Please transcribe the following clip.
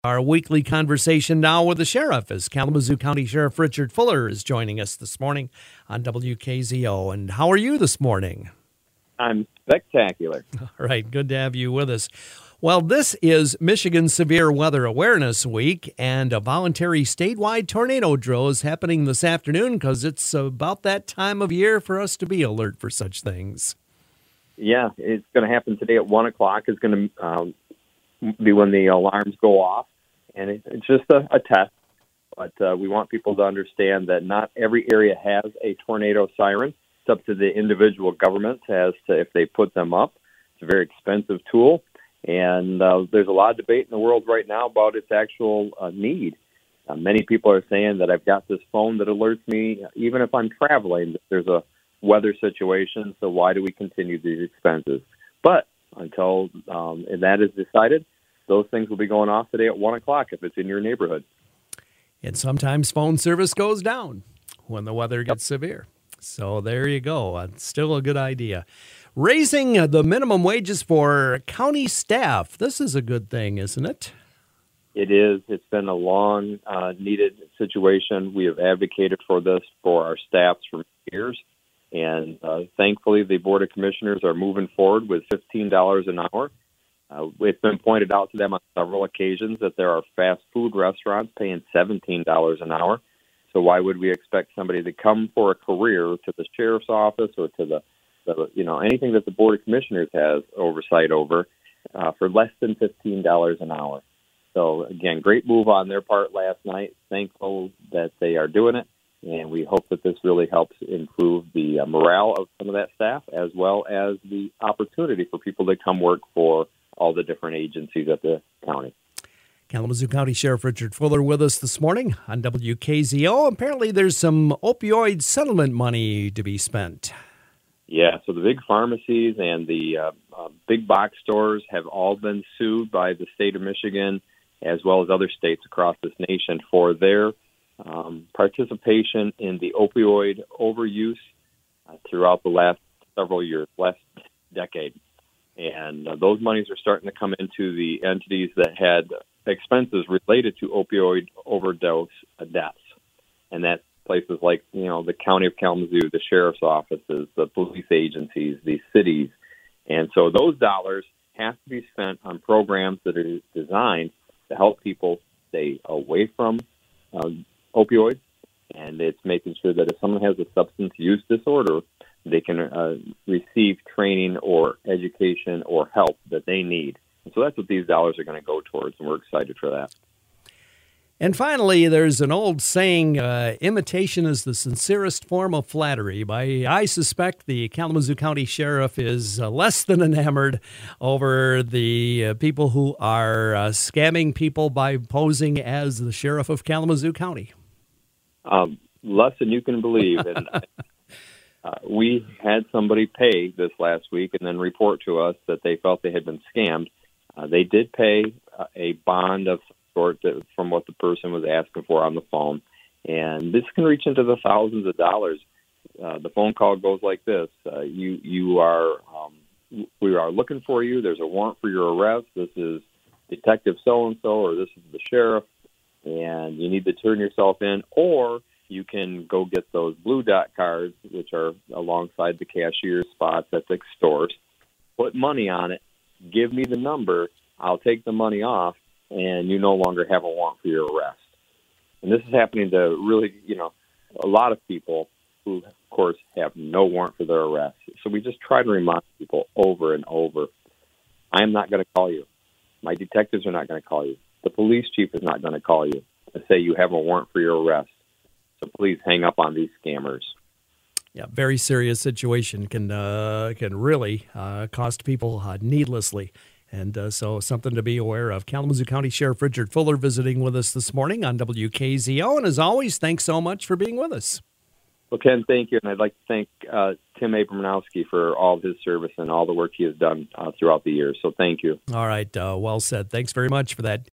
Our weekly conversation now with the sheriff as Kalamazoo County Sheriff Richard Fuller is joining us this morning on WKZO. And how are you this morning? I'm spectacular. All right, good to have you with us. Well, this is Michigan Severe Weather Awareness Week, and a voluntary statewide tornado drill is happening this afternoon because it's about that time of year for us to be alert for such things. Yeah, it's going to happen today at 1 o'clock. It's going to be when the alarms go off, and it's just a test. But we want people to understand that not every area has a tornado siren. It's up to the individual governments as to if they put them up. It's a very expensive tool, and there's a lot of debate in the world right now about its actual need. Many people are saying that I've got this phone that alerts me even if I'm traveling, that there's a weather situation, so why do we continue these expenses? But until that is decided, those things will be going off today at 1 o'clock if it's in your neighborhood. And sometimes phone service goes down when the weather gets severe. So there you go. It's still a good idea. Raising the minimum wages for county staff. This is a good thing, isn't it? It is. It's been a long, needed situation. We have advocated for this for our staffs for years. And thankfully, the Board of Commissioners are moving forward with $15 an hour. It's been pointed out to them on several occasions that there are fast food restaurants paying $17 an hour. So why would we expect somebody to come for a career to the sheriff's office or to the anything that the Board of Commissioners has oversight over for less than $15 an hour? So again, great move on their part last night. Thankful that they are doing it, and we hope that this really helps improve the morale of some of that staff, as well as the opportunity for people to come work for all the different agencies at the county. Kalamazoo County Sheriff Richard Fuller with us this morning on WKZO. Apparently there's some opioid settlement money to be spent. Yeah, so the big pharmacies and the big box stores have all been sued by the state of Michigan, as well as other states across this nation, for their participation in the opioid overuse throughout the last several years, last decade. And those monies are starting to come into the entities that had expenses related to opioid overdose deaths. And that's places like, the County of Kalamazoo, the sheriff's offices, the police agencies, the cities. And so those dollars have to be spent on programs that are designed to help people stay away from opioids. And it's making sure that if someone has a substance use disorder, they can receive training or education or help that they need. And so that's what these dollars are going to go towards, and we're excited for that. And finally, there's an old saying, imitation is the sincerest form of flattery. I suspect the Kalamazoo County Sheriff is less than enamored over the people who are scamming people by posing as the Sheriff of Kalamazoo County. Less than you can believe. And we had somebody pay this last week and then report to us that they felt they had been scammed. They did pay a bond of sort from what the person was asking for on the phone, and this can reach into the thousands of dollars. The phone call goes like this: we are looking for you. There's a warrant for your arrest. This is Detective so and so, or this is the sheriff, and you need to turn yourself in, or you can go get those blue dot cards, which are alongside the cashier spots at the stores. Put money on it. Give me the number. I'll take the money off, and you no longer have a warrant for your arrest. And this is happening to really, a lot of people who, of course, have no warrant for their arrest. So we just try to remind people over and over, I am not going to call you. My detectives are not going to call you. The police chief is not going to call you and say you have a warrant for your arrest. So please hang up on these scammers. Yeah, very serious situation can really cost people needlessly. And so something to be aware of. Kalamazoo County Sheriff Richard Fuller visiting with us this morning on WKZO. And as always, thanks so much for being with us. Well, Ken, thank you. And I'd like to thank Tim Abramowski for all of his service and all the work he has done throughout the years. So thank you. All right. Well said. Thanks very much for that.